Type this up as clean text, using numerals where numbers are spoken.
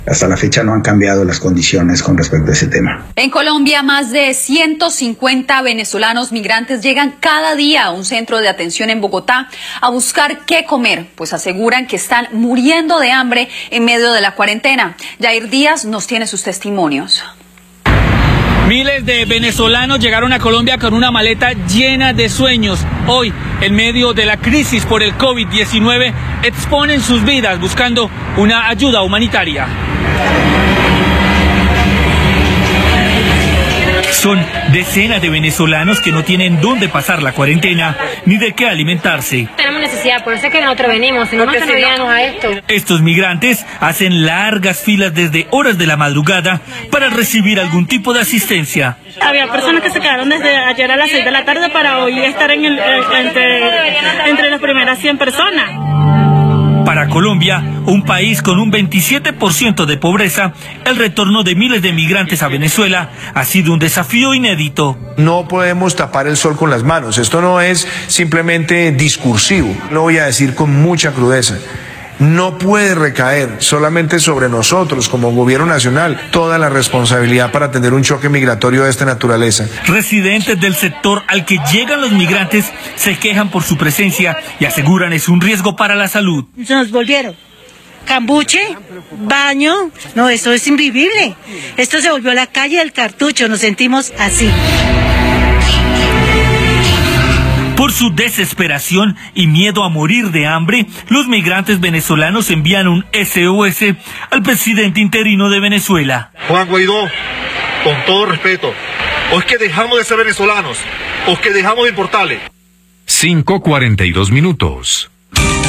Hasta la fecha no han cambiado las condiciones con respecto a ese tema. En Colombia, más de 150 venezolanos migrantes llegan cada día a un centro de atención en Bogotá a buscar qué comer, pues aseguran que están muriendo de hambre en medio de la cuarentena. Yair Díaz nos tiene sus testimonios. Miles de venezolanos llegaron a Colombia con una maleta llena de sueños. Hoy, en medio de la crisis por el COVID-19, exponen sus vidas buscando una ayuda humanitaria. Son decenas de venezolanos que no tienen dónde pasar la cuarentena ni de qué alimentarse. Tenemos necesidad, por eso es que nosotros venimos, si no nos olvidamos a esto. Estos migrantes hacen largas filas desde horas de la madrugada para recibir algún tipo de asistencia. Había personas que se quedaron desde ayer a las 6 de la tarde para hoy estar en entre las primeras 100 personas. Para Colombia, un país con un 27% de pobreza, el retorno de miles de migrantes a Venezuela ha sido un desafío inédito. No podemos tapar el sol con las manos, esto no es simplemente discursivo, lo voy a decir con mucha crudeza. No puede recaer solamente sobre nosotros como gobierno nacional toda la responsabilidad para atender un choque migratorio de esta naturaleza. Residentes del sector al que llegan los migrantes se quejan por su presencia y aseguran es un riesgo para la salud. Se nos volvieron cambuche, baño, no, esto es invivible. Esto se volvió la calle del cartucho, nos sentimos así. Por su desesperación y miedo a morir de hambre, los migrantes venezolanos envían un SOS al presidente interino de Venezuela. Juan Guaidó, con todo respeto, o es que dejamos de ser venezolanos, o es que dejamos de importarle. 5:42 minutos.